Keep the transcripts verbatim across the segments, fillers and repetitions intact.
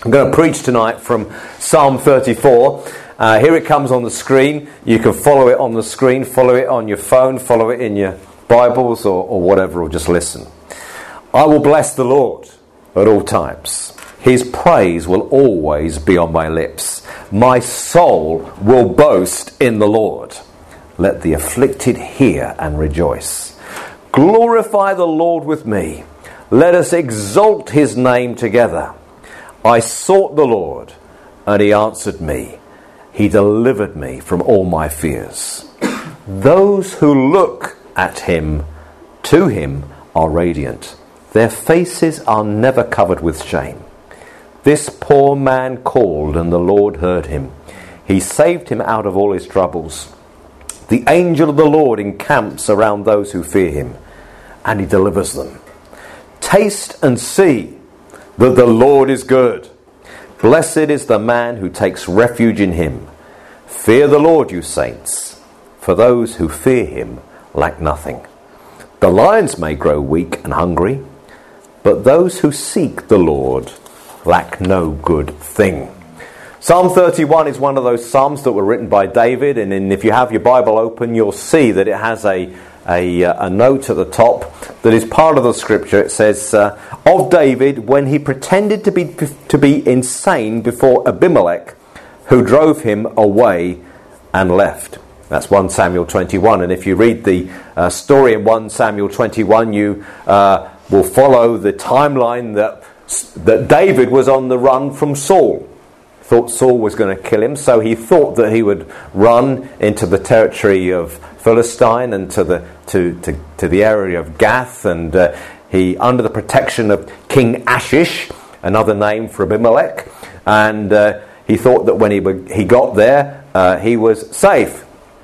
I'm going to preach tonight from Psalm thirty-four. Uh, here it comes on the screen. You can follow it on the screen, follow it on your phone, follow it in your Bibles or, or whatever, or just listen. I will bless the Lord at all times. His praise will always be on my lips. My soul will boast in the Lord. Let the afflicted hear and rejoice. Glorify the Lord with me. Let us exalt his name together. I sought the Lord, and he answered me. He delivered me from all my fears. Those who look at him, to him, are radiant. Their faces are never covered with shame. This poor man called, and the Lord heard him. He saved him out of all his troubles. The angel of the Lord encamps around those who fear him, and he delivers them. Taste and see that the Lord is good. Blessed is the man who takes refuge in him. Fear the Lord, you saints, for those who fear him lack nothing. The lions may grow weak and hungry, but those who seek the Lord lack no good thing. Psalm thirty-one is one of those psalms that were written by David, and in, if you have your Bible open, you'll see that it has a A, a note at the top that is part of the scripture. It says, uh, of David, when he pretended to be to be insane before Abimelech, who drove him away and left. That's First Samuel twenty-one. And if you read the uh, story in First Samuel twenty-one, you uh, will follow the timeline that, that David was on the run from Saul. Thought Saul was going to kill him, so he thought that he would run into the territory of Philistine and to the to, to, to the area of Gath, and uh, he under the protection of King Ashish, another name for Abimelech, and uh, he thought that when he he got there, uh, he was safe.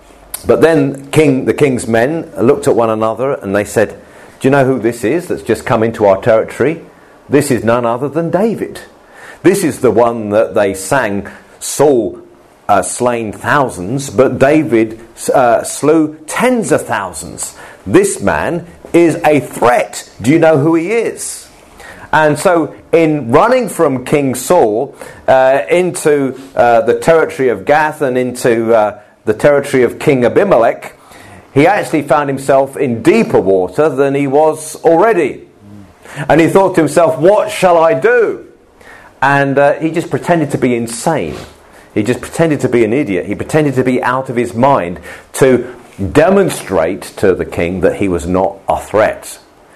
But then King the king's men looked at one another and they said, "Do you know who this is that's just come into our territory? This is none other than David. This is the one that they sang, Saul uh, slain thousands, but David uh, slew tens of thousands. This man is a threat. Do you know who he is?" And so in running from King Saul uh, into uh, the territory of Gath and into uh, the territory of King Abimelech, he actually found himself in deeper water than he was already. And he thought to himself, what shall I do? And uh, he just pretended to be insane. He just pretended to be an idiot. He pretended to be out of his mind to demonstrate to the king that he was not a threat.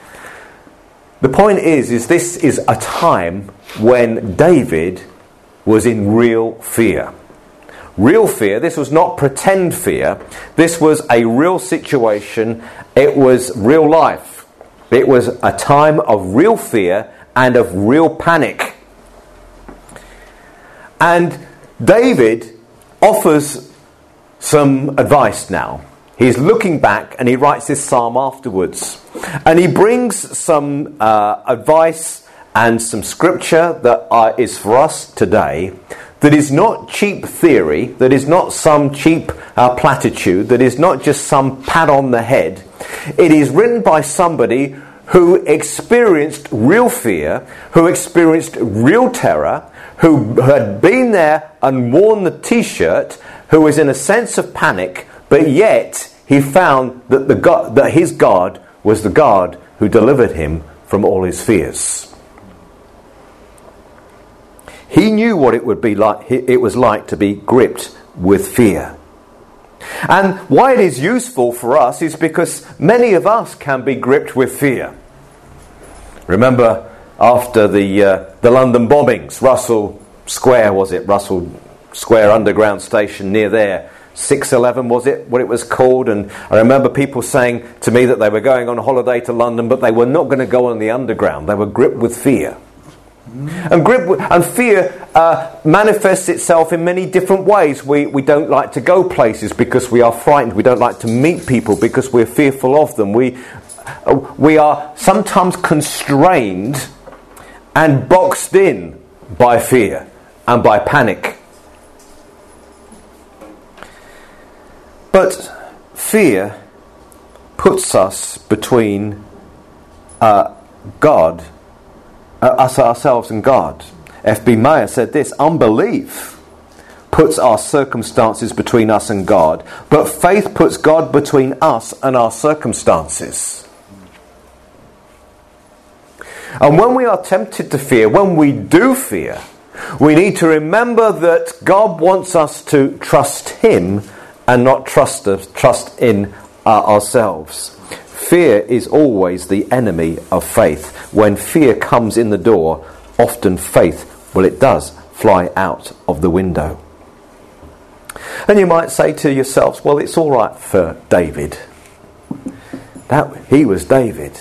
The point is, is this is a time when David was in real fear. Real fear. This was not pretend fear. This was a real situation. It was real life. It was a time of real fear and of real panic. And David offers some advice now. He's looking back and he writes this psalm afterwards. And he brings some uh, advice and some scripture that uh, is for us today, that is not cheap theory, that is not some cheap uh, platitude, that is not just some pat on the head. It is written by somebody who experienced real fear, who experienced real terror, who had been there and worn the t-shirt, who was in a sense of panic, but yet he found that the God, that his God was the God who delivered him from all his fears. He knew what it would be like. It was like to be gripped with fear. And why it is useful for us is because many of us can be gripped with fear. Remember, after the uh, the London bombings, Russell Square, was it? Russell Square Underground Station near there, six eleven was it, what it was called? And I remember people saying to me that they were going on holiday to London, but they were not going to go on the Underground. They were gripped with fear. And grip with, and fear uh, manifests itself in many different ways. We we don't like to go places because we are frightened. We don't like to meet people because we're fearful of them. We uh, we are sometimes constrained and boxed in by fear and by panic. But fear puts us between uh, God, uh, us ourselves and God. F B Meyer said this: unbelief puts our circumstances between us and God, but faith puts God between us and our circumstances. And when we are tempted to fear, when we do fear, we need to remember that God wants us to trust Him and not trust us, trust in uh, ourselves. Fear is always the enemy of faith. When fear comes in the door, often faith, well, it does fly out of the window. And you might say to yourselves, well, it's all right for David. That, he was David.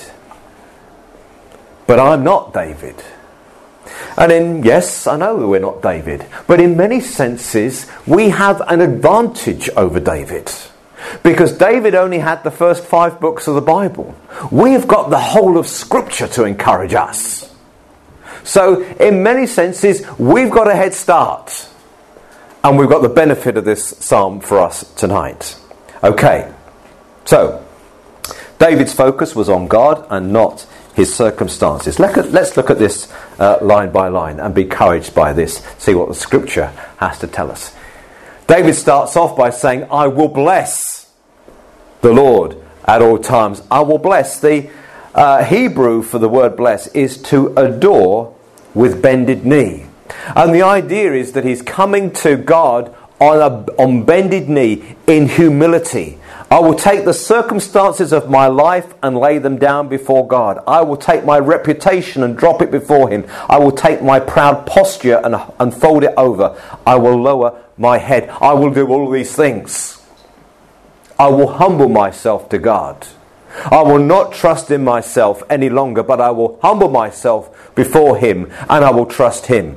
But I'm not David. And in, yes, I know we're not David, but in many senses we have an advantage over David. Because David only had the first five books of the Bible. We've got the whole of Scripture to encourage us. So in many senses we've got a head start. And we've got the benefit of this psalm for us tonight. Okay, so David's focus was on God and not his circumstances. Let's look at this uh, line by line and be encouraged by this. See what the Scripture has to tell us. David starts off by saying, I will bless the Lord at all times. I will bless. The uh, Hebrew for the word bless is to adore with bended knee. And the idea is that he's coming to God on, a, on bended knee in humility. I will take the circumstances of my life and lay them down before God. I will take my reputation and drop it before Him. I will take my proud posture and, and fold it over. I will lower my head. I will do all these things. I will humble myself to God. I will not trust in myself any longer, but I will humble myself before Him and I will trust Him.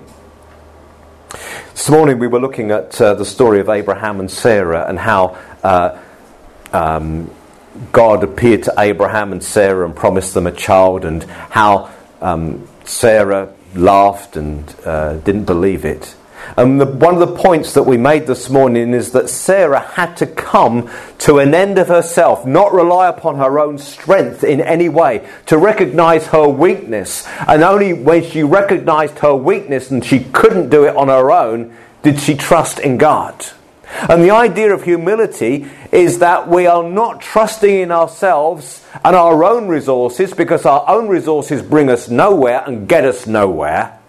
This morning we were looking at uh, the story of Abraham and Sarah and how uh, um, God appeared to Abraham and Sarah and promised them a child, and how um, Sarah laughed and uh, didn't believe it. And the, one of the points that we made this morning is that Sarah had to come to an end of herself, not rely upon her own strength in any way, to recognise her weakness. And only when she recognised her weakness and she couldn't do it on her own, did she trust in God. And the idea of humility is that we are not trusting in ourselves and our own resources, because our own resources bring us nowhere and get us nowhere.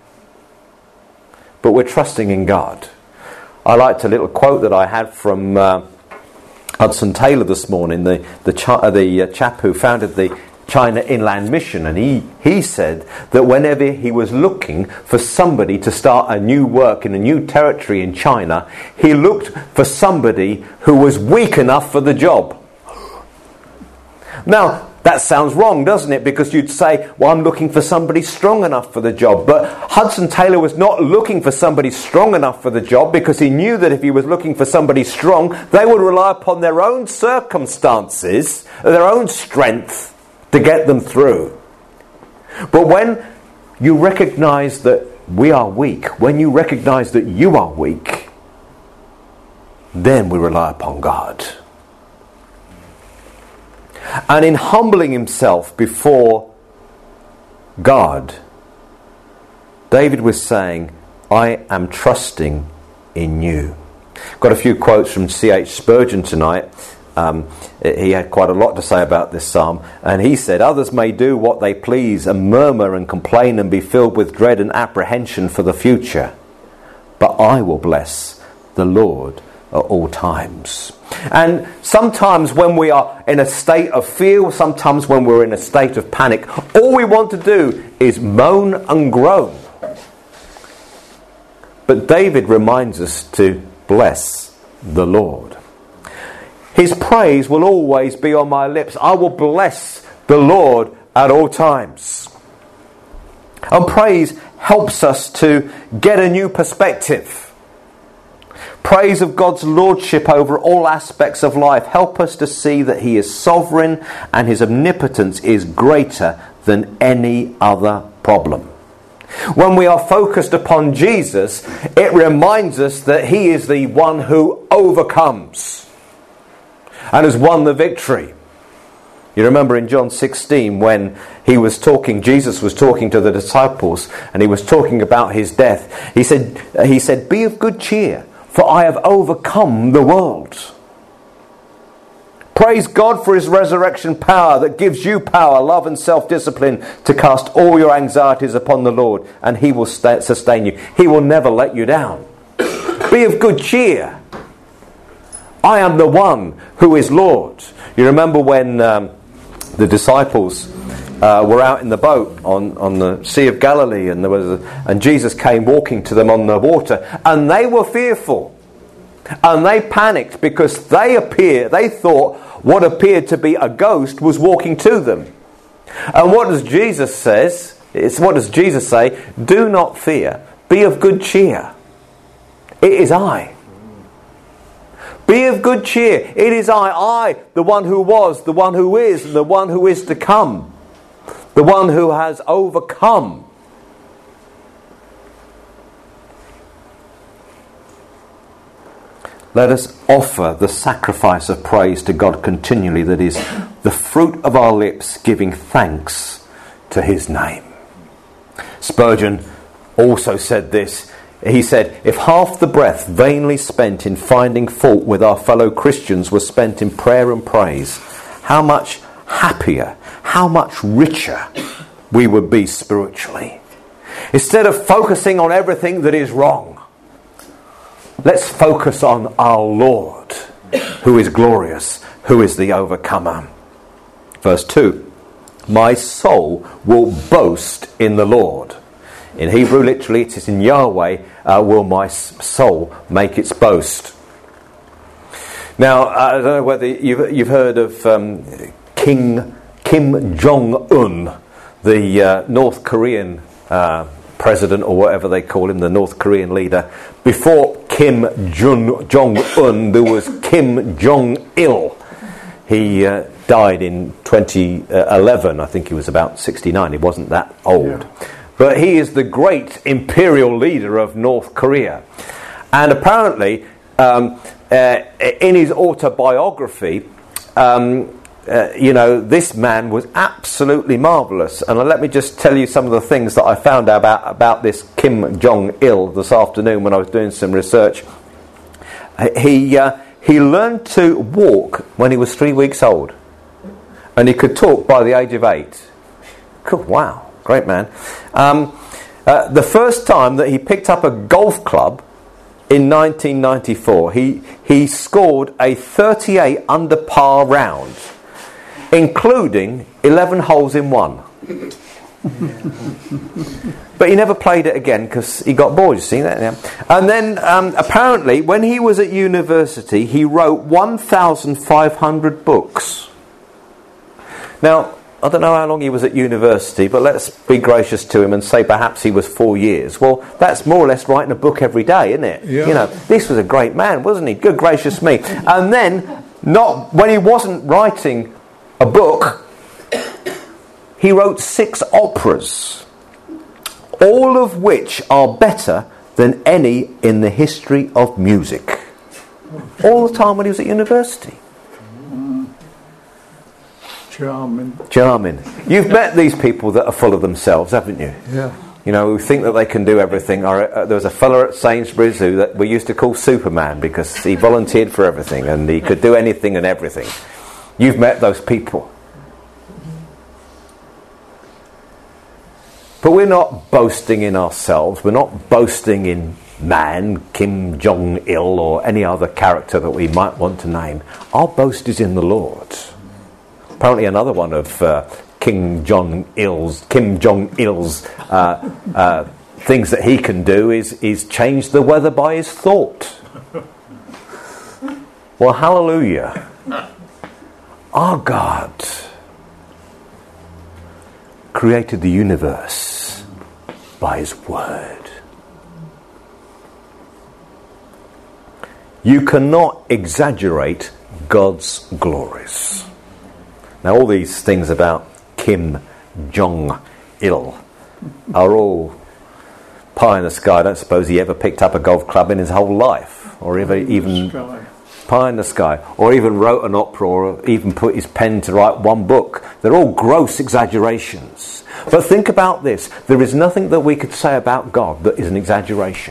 But we're trusting in God. I liked a little quote that I had from uh, Hudson Taylor this morning, the the, cha- uh, the uh, chap who founded the China Inland Mission, and he, he said that whenever he was looking for somebody to start a new work in a new territory in China, he looked for somebody who was weak enough for the job. Now, that sounds wrong, doesn't it? Because you'd say, well, I'm looking for somebody strong enough for the job. But Hudson Taylor was not looking for somebody strong enough for the job, because he knew that if he was looking for somebody strong, they would rely upon their own circumstances, their own strength to get them through. But when you recognise that we are weak, when you recognise that you are weak, then we rely upon God. And in humbling himself before God, David was saying, I am trusting in you. Got a few quotes from C H Spurgeon tonight. Um, he had quite a lot to say about this psalm, and he said, others may do what they please and murmur and complain and be filled with dread and apprehension for the future, but I will bless the Lord at all times. And sometimes when we are in a state of fear, sometimes when we're in a state of panic, all we want to do is moan and groan. But David reminds us to bless the Lord. His praise will always be on my lips. I will bless the Lord at all times. And praise helps us to get a new perspective. Praise of God's lordship over all aspects of life help us to see that He is sovereign and His omnipotence is greater than any other problem. When we are focused upon Jesus, it reminds us that He is the one who overcomes and has won the victory. You remember in John sixteen when he was talking, Jesus was talking to the disciples, and he was talking about his death. He said, he said, "Be of good cheer, for I have overcome the world." Praise God for his resurrection power that gives you power, love and self-discipline to cast all your anxieties upon the Lord, and he will st- sustain you. He will never let you down. Be of good cheer. I am the one who is Lord. You remember when um, the disciples uh, were out in the boat on, on the Sea of Galilee, and there was a, and Jesus came walking to them on the water, and they were fearful. And they panicked because they appear, they thought what appeared to be a ghost was walking to them. And what does Jesus says? It's what does Jesus say? Do not fear. Be of good cheer. It is I. Be of good cheer. It is I. I, the one who was, the one who is, and the one who is to come. The one who has overcome. Let us offer the sacrifice of praise to God continually, that is the fruit of our lips, giving thanks to his name. Spurgeon also said this. He said, "If half the breath vainly spent in finding fault with our fellow Christians was spent in prayer and praise, how much happier, how much richer we would be spiritually. Instead of focusing on everything that is wrong, let's focus on our Lord, who is glorious, who is the overcomer." Verse two, "My soul will boast in the Lord." In Hebrew, literally, it is in Yahweh uh, will my soul make its boast. Now, I don't know whether you've, you've heard of um, King Kim Jong-un, the uh, North Korean uh, president, or whatever they call him, the North Korean leader. Before Kim Jong- Jong-un, there was Kim Jong-il. He uh, died in twenty eleven. I think he was about sixty-nine. He wasn't that old. Yeah. But he is the great imperial leader of North Korea. And apparently, um, uh, in his autobiography, um, Uh, you know, this man was absolutely marvellous. And let me just tell you some of the things that I found out about, about this Kim Jong-il this afternoon when I was doing some research. He, uh, he learned to walk when he was three weeks old. And he could talk by the age of eight. Cool, wow, great man. Um, uh, the first time that he picked up a golf club in nineteen ninety-four, he, he scored a thirty-eight under par round, including eleven holes in one. But he never played it again because he got bored, you see that? Yeah. And then um, apparently when he was at university, he wrote one thousand five hundred books. Now, I don't know how long he was at university, but let's be gracious to him and say perhaps he was four years. Well, that's more or less writing a book every day, isn't it? Yeah. You know, this was a great man, wasn't he? Good gracious me. And then, not when he wasn't writing a book, he wrote six operas, all of which are better than any in the history of music. All the time when he was at university. Charming. Charming. You've met these people that are full of themselves, haven't you? Yeah. You know, who think that they can do everything. Or, uh, there was a fella at Sainsbury's who that we used to call Superman because he volunteered for everything and he could do anything and everything. You've met those people. But we're not boasting in ourselves. We're not boasting in man, Kim Jong-il, or any other character that we might want to name. Our boast is in the Lord. Apparently another one of uh, King Jong-il's, Kim Jong-il's uh, uh, things that he can do is, is change the weather by his thought. Well, hallelujah. Our God created the universe by his word. You cannot exaggerate God's glories. Now, all these things about Kim Jong-il are all pie in the sky. I don't suppose he ever picked up a golf club in his whole life, or ever even pie in the sky, or even wrote an opera, or even put his pen to write one book. They're all gross exaggerations. But think about this. There is nothing that we could say about God that is an exaggeration.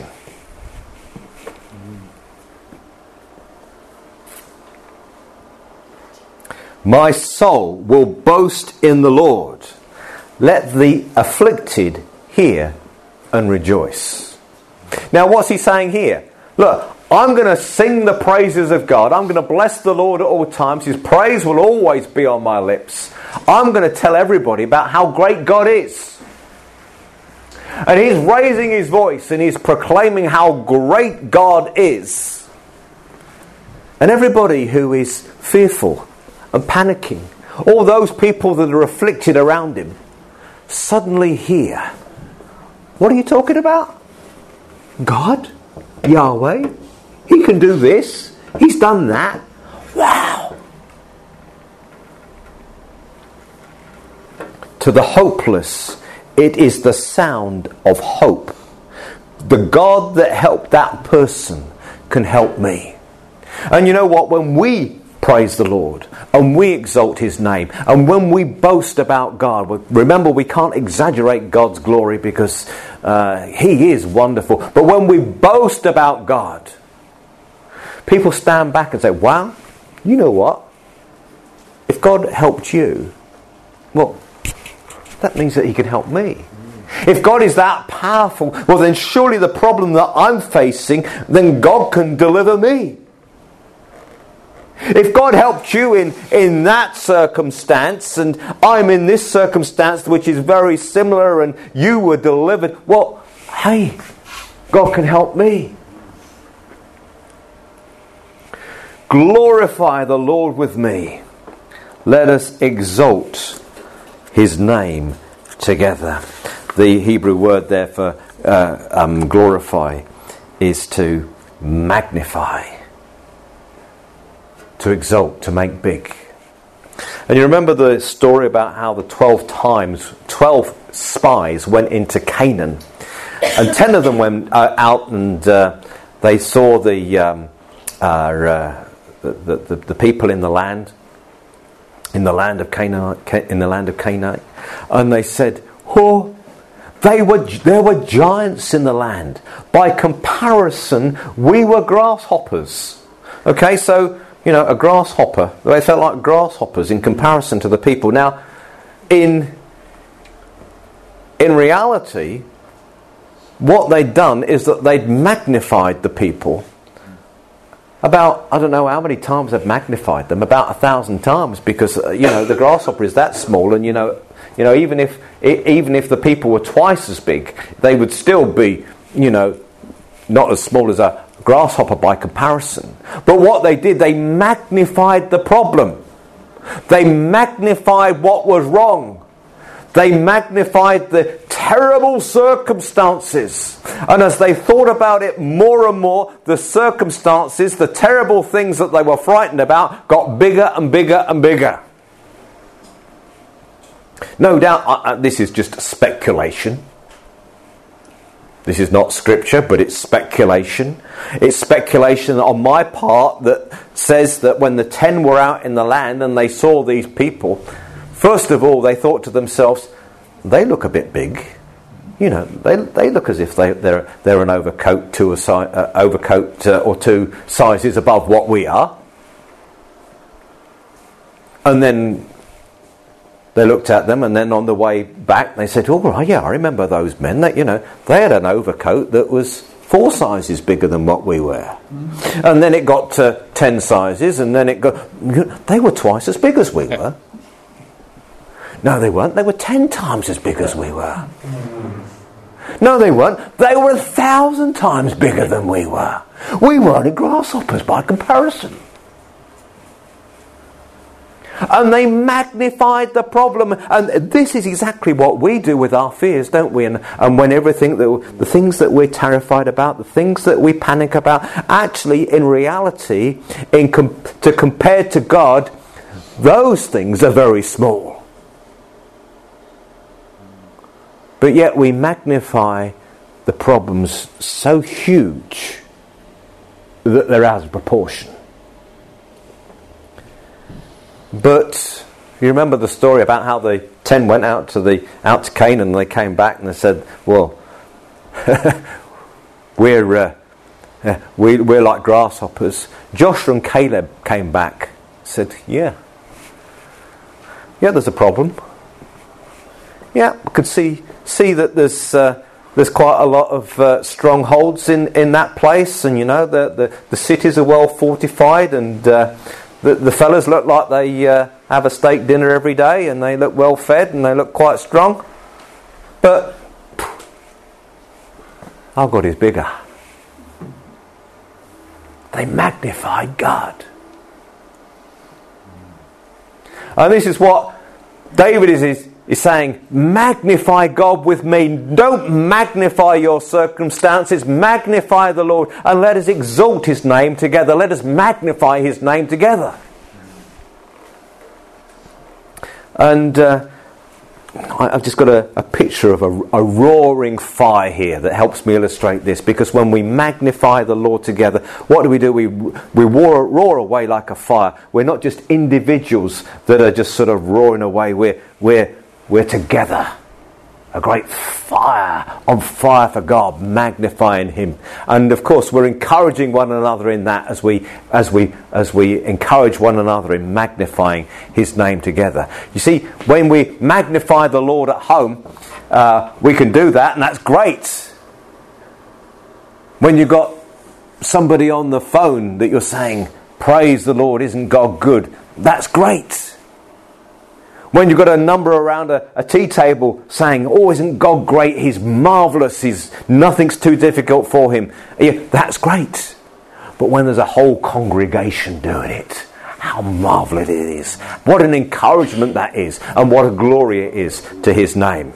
My soul will boast in the Lord. Let the afflicted hear and rejoice. Now, what's he saying here? Look, I'm going to sing the praises of God. I'm going to bless the Lord at all times. His praise will always be on my lips. I'm going to tell everybody about how great God is. And he's raising his voice and he's proclaiming how great God is. And everybody who is fearful and panicking, all those people that are afflicted around him, suddenly hear, what are you talking about? God? Yahweh? He can do this. He's done that. Wow! To the hopeless, it is the sound of hope. The God that helped that person can help me. And you know what? When we praise the Lord and we exalt his name, and when we boast about God, remember, we can't exaggerate God's glory because uh, he is wonderful. But when we boast about God, people stand back and say, wow, you know what? If God helped you, well, that means that he can help me. If God is that powerful, well then surely the problem that I'm facing, then God can deliver me. If God helped you in, in that circumstance, and I'm in this circumstance which is very similar, and you were delivered, well, hey, God can help me. Glorify the Lord with me. Let us exalt his name together. The Hebrew word there for uh, um, glorify is to magnify. To exalt, to make big. And you remember the story about how the twelve times, twelve spies went into Canaan. And ten of them went uh, out and uh, they saw the, um, uh, uh, the, the the people in the land, in the land of Canaan, in the land of Canaan, and they said, "Oh, they were there were giants in the land. By comparison, we were grasshoppers." Okay, so you know, a grasshopper, they felt like grasshoppers in comparison to the people. Now, in in reality, what they'd done is that they'd magnified the people. About, I don't know how many times they've magnified them, about a thousand times, because, uh, you know, the grasshopper is that small, and, you know, you know, even if even if the people were twice as big, they would still be, you know, not as small as a grasshopper by comparison. But what they did, they magnified the problem. They magnified what was wrong. They magnified the terrible circumstances. And as they thought about it more and more, the circumstances, the terrible things that they were frightened about, got bigger and bigger and bigger. No doubt uh, this is just speculation. This is not scripture, but it's speculation. It's speculation on my part that says that when the ten were out in the land and they saw these people, first of all, they thought to themselves, they look a bit big. You know, they they look as if they, they're they're an overcoat, two a si- uh, overcoat uh, or two sizes above what we are. And then they looked at them, and then on the way back they said, "Oh, right, yeah, I remember those men. That you know, they had an overcoat that was four sizes bigger than what we were." Mm-hmm. And then it got to ten sizes, and then it got. They were twice as big as we were. No, they weren't. They were ten times as big as we were. No, they weren't. They were a thousand times bigger than we were. We were only grasshoppers by comparison. And they magnified the problem. And this is exactly what we do with our fears, don't we? And, and when everything, that, the things that we're terrified about, the things that we panic about, actually, in reality, in com- to compare to God, those things are very small. But yet we magnify the problems so huge that they're out of proportion. But you remember the story about how the ten went out to the out to Canaan, and they came back and they said, well, we're, uh, uh, we, we're like grasshoppers. Joshua and Caleb came back, said, yeah, yeah, there's a problem. Yeah, I could see see that there's uh, there's quite a lot of uh, strongholds in, in that place, and you know the the, the cities are well fortified, and uh, the the fellas look like they uh, have a steak dinner every day, and they look well fed, and they look quite strong. But our God is bigger. They magnified God, and this is what David is. is He's saying, magnify God with me. Don't magnify your circumstances. Magnify the Lord, and let us exalt His name together. Let us magnify His name together. And uh, I've just got a, a picture of a, a roaring fire here that helps me illustrate this. Because when we magnify the Lord together, what do we do? We we roar, roar away like a fire. We're not just individuals that are just sort of roaring away. We're we're We're together, a great fire, on fire for God, magnifying Him, and of course we're encouraging one another in that as we as we as we encourage one another in magnifying His name together. You see, when we magnify the Lord at home, uh, we can do that, and that's great. When you've got somebody on the phone that you're saying, "Praise the Lord, isn't God good?" That's great. When you've got a number around a, a tea table saying, "Oh, isn't God great? He's marvellous. He's nothing's too difficult for Him." Yeah, that's great. But when there's a whole congregation doing it, how marvellous it is. What an encouragement that is, and what a glory it is to His name.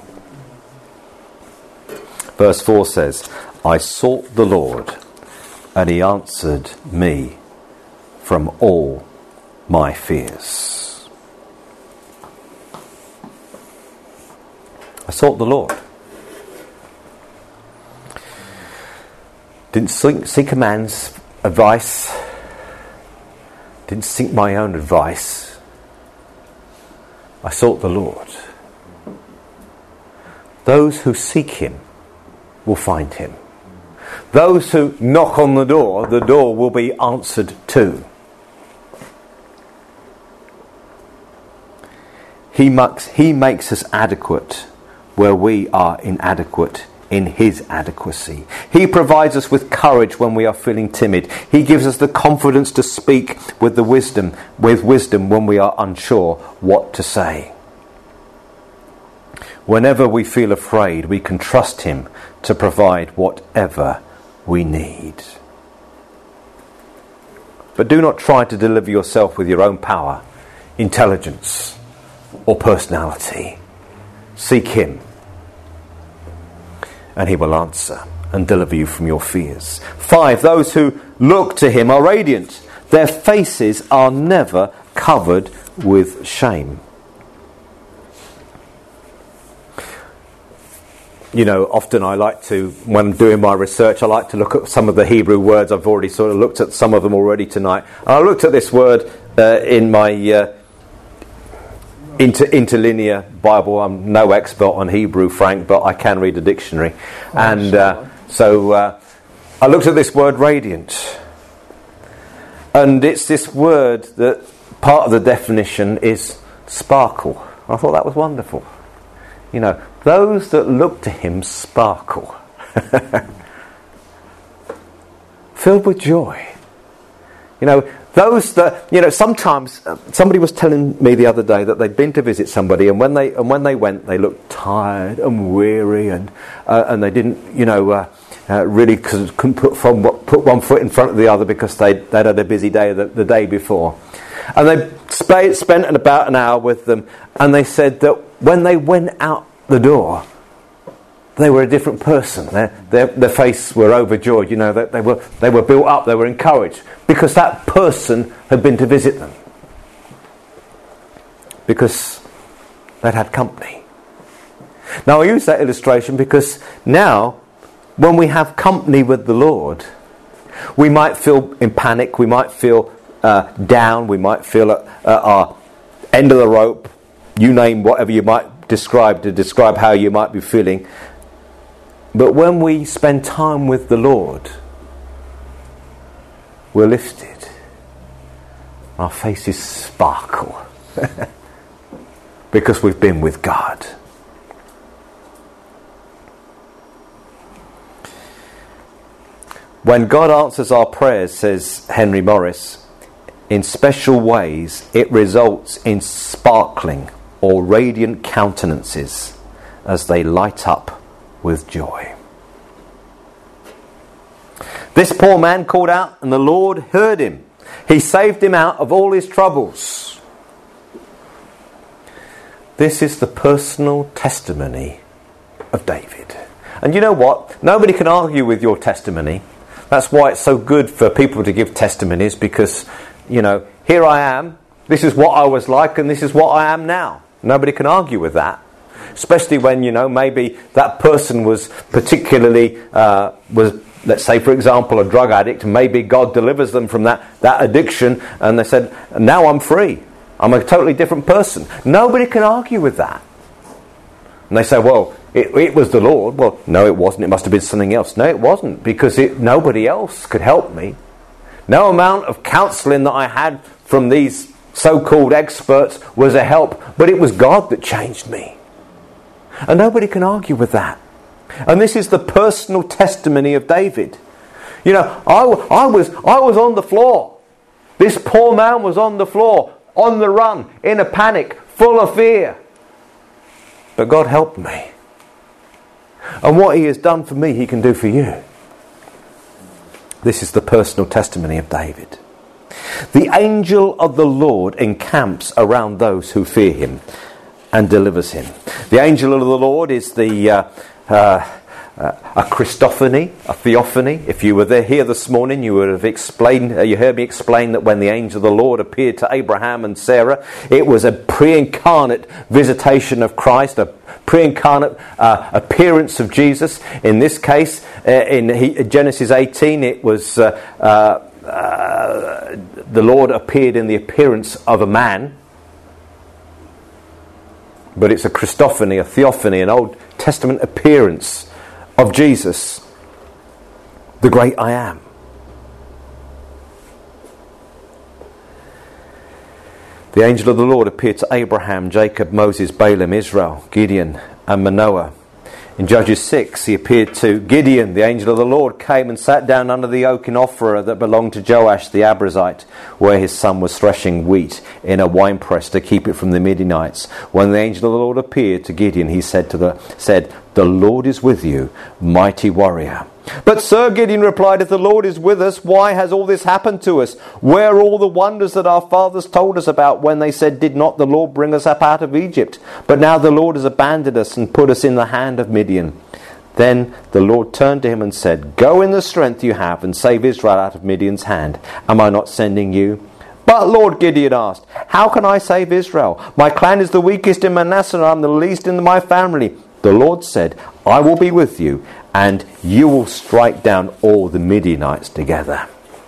Verse four says, "I sought the Lord, and He answered me from all my fears." I sought the Lord. Didn't seek, seek a man's advice. Didn't seek my own advice. I sought the Lord. Those who seek Him will find Him. Those who knock on the door, the door will be answered to. He makes, he makes us adequate where we are inadequate in His adequacy. He provides us with courage when we are feeling timid. He gives us the confidence to speak with the wisdom, with wisdom when we are unsure what to say. Whenever we feel afraid, we can trust Him to provide whatever we need. But do not try to deliver yourself with your own power, intelligence, or personality. Seek Him, and He will answer and deliver you from your fears. Five, those who look to Him are radiant. Their faces are never covered with shame. You know, often I like to, when I'm doing my research, I like to look at some of the Hebrew words. I've already sort of looked at some of them already tonight. And I looked at this word uh, in my Uh, Inter, interlinear Bible. I'm no expert on Hebrew, Frank, but I can read a dictionary. Oh, and uh, so uh, I looked at this word radiant. And it's this word that part of the definition is sparkle. I thought that was wonderful. You know, those that look to Him sparkle. Filled with joy. You know, those that, you know, sometimes uh, somebody was telling me the other day that they'd been to visit somebody, and when they and when they went, they looked tired and weary, and uh, and they didn't, you know, uh, uh, really couldn't put from put one foot in front of the other because they they'd had a busy day the, the day before, and they sp- spent about an hour with them, and they said that when they went out the door, they were a different person. Their, their, their face were overjoyed. You know, that they were they were built up. They were encouraged because that person had been to visit them. Because they'd had company. Now I use that illustration because now, when we have company with the Lord, we might feel in panic. We might feel uh, down. We might feel uh, our end of the rope, you name whatever you might describe to describe how you might be feeling. But when we spend time with the Lord, we're lifted. Our faces sparkle because we've been with God. When God answers our prayers, says Henry Morris, in special ways it results in sparkling or radiant countenances as they light up with joy. This poor man called out and the Lord heard him. He saved him out of all his troubles. This is the personal testimony of David. And you know what? Nobody can argue with your testimony. That's why it's so good for people to give testimonies, because, you know, here I am, this is what I was like, and this is what I am now. Nobody can argue with that. Especially when, you know, maybe that person was particularly, uh, was, let's say, for example, a drug addict, and maybe God delivers them from that, that addiction, and they said, now I'm free. I'm a totally different person. Nobody can argue with that. And they say, well, it, it was the Lord. Well, no, it wasn't. It must have been something else. No, it wasn't, because it, nobody else could help me. No amount of counselling that I had from these so-called experts was a help, but it was God that changed me. And nobody can argue with that. And this is the personal testimony of David. You know, I, I was I was on the floor. This poor man was on the floor, on the run, in a panic, full of fear. But God helped me. And what he has done for me, he can do for you. This is the personal testimony of David. The angel of the Lord encamps around those who fear him and delivers him. The angel of the Lord is the uh, uh, uh, a Christophany, a theophany. If you were there here this morning, you would have explained. Uh, you heard me explain that when the angel of the Lord appeared to Abraham and Sarah, it was a pre-incarnate visitation of Christ, a pre-incarnate uh, appearance of Jesus. In this case, uh, in he, Genesis eighteen, it was uh, uh, uh, the Lord appeared in the appearance of a man. But it's a Christophany, a theophany, an Old Testament appearance of Jesus, the great I am. The angel of the Lord appeared to Abraham, Jacob, Moses, Balaam, Israel, Gideon and Manoah. In Judges six, he appeared to Gideon. The angel of the Lord came and sat down under the oak in Ophrah that belonged to Joash the Abiezrite, where his son was threshing wheat in a winepress to keep it from the Midianites. When the angel of the Lord appeared to Gideon, he said to the said, "The Lord is with you, mighty warrior." "But sir," Gideon replied, "if the Lord is with us, why has all this happened to us? Where are all the wonders that our fathers told us about when they said, 'Did not the Lord bring us up out of Egypt?' But now the Lord has abandoned us and put us in the hand of Midian." Then the Lord turned to him and said, "Go in the strength you have and save Israel out of Midian's hand. Am I not sending you?" "But Lord," Gideon asked, "how can I save Israel? My clan is the weakest in Manasseh and I am the least in my family." The Lord said, "I will be with you, and you will strike down all the Midianites together."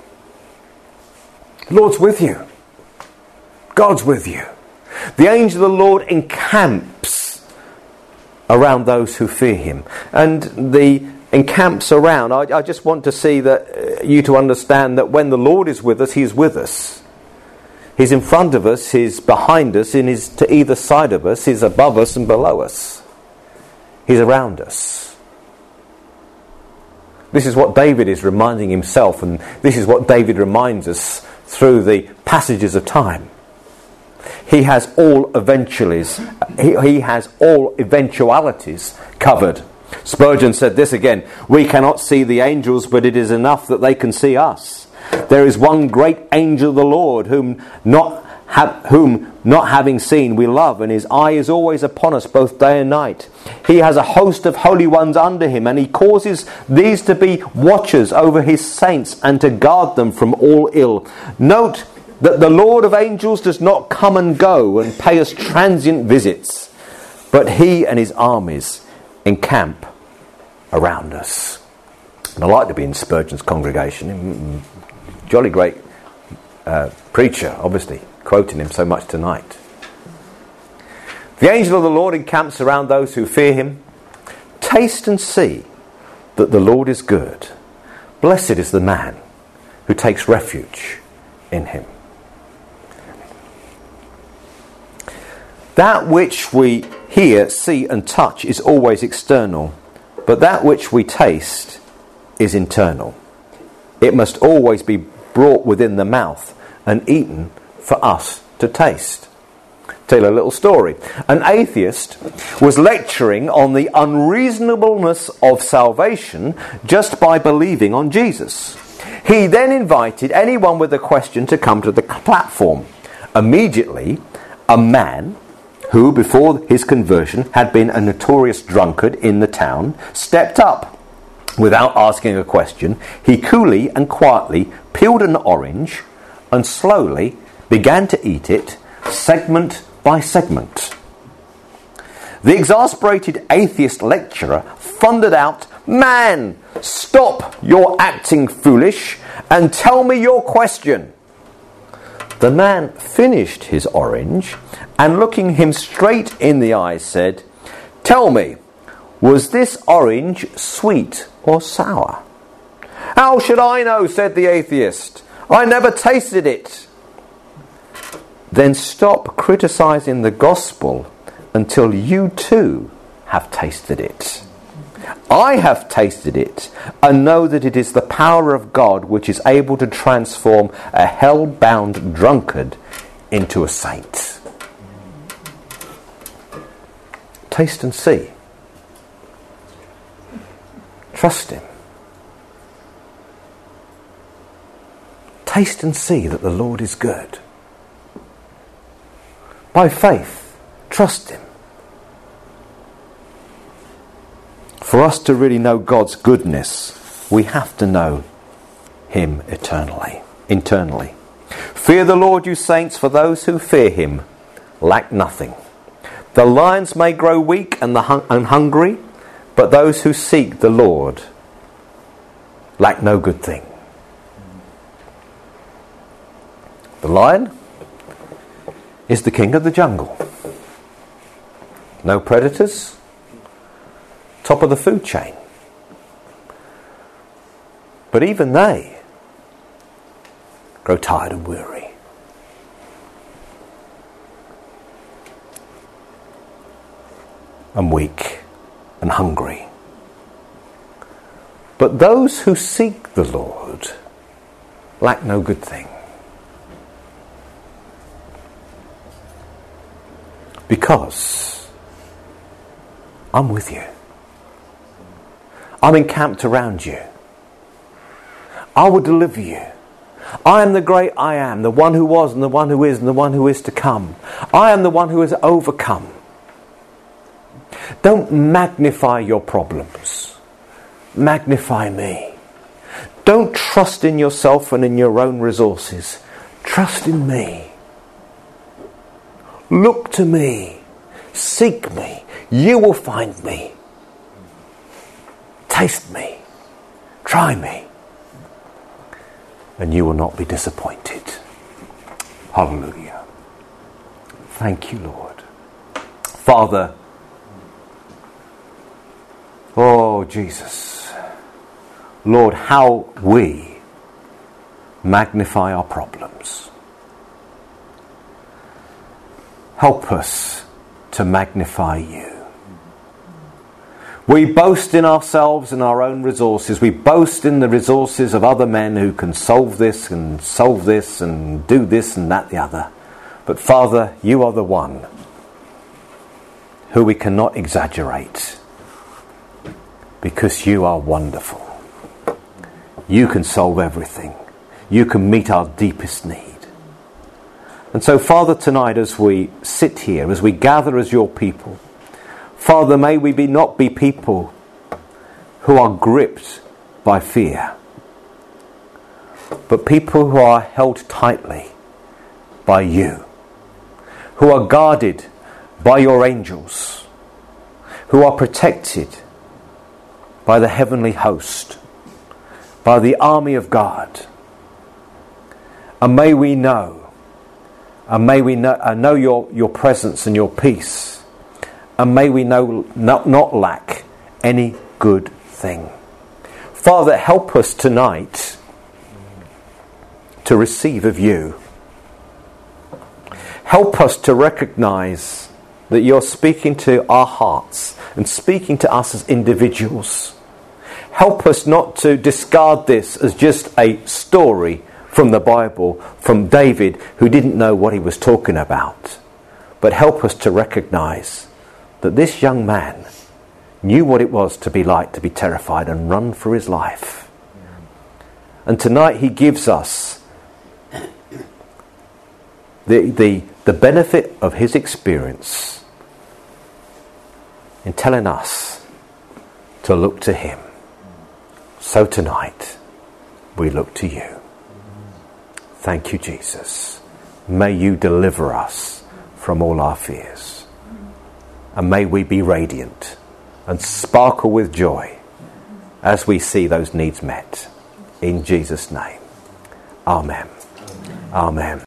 The Lord's with you. God's with you. The angel of the Lord encamps around those who fear him. And the encamps around, I, I just want to see that uh, you to understand that when the Lord is with us, he is with us. He's in front of us, he's behind us, and he's to either side of us, he's above us and below us. He's around us. This is what David is reminding himself, and this is what David reminds us through the passages of time. He has all eventualities. He, he has all eventualities covered. Spurgeon said this again: "We cannot see the angels, but it is enough that they can see us. There is one great angel of the Lord, whom not have, whom not having seen we love, and his eye is always upon us both day and night. He has a host of holy ones under him, and he causes these to be watchers over his saints and to guard them from all ill. Note that the Lord of angels does not come and go and pay us transient visits, but he and his armies encamp around us." And I like to be in Spurgeon's congregation. Jolly great uh, preacher, obviously, quoting him so much tonight. The angel of the Lord encamps around those who fear him. Taste and see that the Lord is good. Blessed is the man who takes refuge in him. That which we hear, see and touch is always external, but that which we taste is internal. It must always be brought within the mouth and eaten for us to taste. Tell you a little story. An atheist was lecturing on the unreasonableness of salvation just by believing on Jesus. He then invited anyone with a question to come to the platform. Immediately, a man who, before his conversion, had been a notorious drunkard in the town, stepped up. Without asking a question, he coolly and quietly peeled an orange and slowly began to eat it, segment by segment. The exasperated atheist lecturer thundered out, "Man, stop your acting foolish and tell me your question." The man finished his orange and, looking him straight in the eyes, said, "Tell me, was this orange sweet or sour?" "How should I know?" said the atheist. "I never tasted it." "Then stop criticizing the gospel until you too have tasted it. I have tasted it and know that it is the power of God which is able to transform a hell-bound drunkard into a saint." Taste and see. Trust him. Taste and see that the Lord is good. By faith, trust him. For us to really know God's goodness, we have to know him eternally, internally. Fear the Lord, you saints, for those who fear him lack nothing. The lions may grow weak and, the hung- and hungry, but those who seek the Lord lack no good thing. The lion is the king of the jungle. No predators, top of the food chain. But even they grow tired and weary. And weak and hungry. But those who seek the Lord lack no good thing. Because I'm with you. I'm encamped around you. I will deliver you. I am the great I am, the one who was and the one who is and the one who is to come. I am the one who has overcome. Don't magnify your problems. Magnify me. Don't trust in yourself and in your own resources. Trust in me. Look to me. Seek me. You will find me. Taste me. Try me. And you will not be disappointed. Hallelujah. Thank you, Lord. Father, oh Jesus, Lord, how we magnify our problems. Help us to magnify you. We boast in ourselves and our own resources. We boast in the resources of other men who can solve this and solve this and do this and that the other. But Father, you are the one who we cannot exaggerate, because you are wonderful. You can solve everything. You can meet our deepest need. And so, Father, tonight as we sit here, as we gather as your people, Father, may we be not be people who are gripped by fear, but people who are held tightly by you, who are guarded by your angels, who are protected by the heavenly host, by the army of God. And may we know, and may we know, uh, know your, your presence and your peace and may we no, not, not lack any good thing. Father, help us tonight to receive of you. Help us to recognise that you're speaking to our hearts and speaking to us as individuals. Help us not to discard this as just a story from the Bible, from David who didn't know what he was talking about. But help us to recognise that this young man knew what it was to be like to be terrified and run for his life. And tonight he gives us the, the, the benefit of his experience in telling us to look to him. So tonight we look to you. Thank you, Jesus. May you deliver us from all our fears. And may we be radiant and sparkle with joy as we see those needs met. In Jesus' name. Amen. Amen.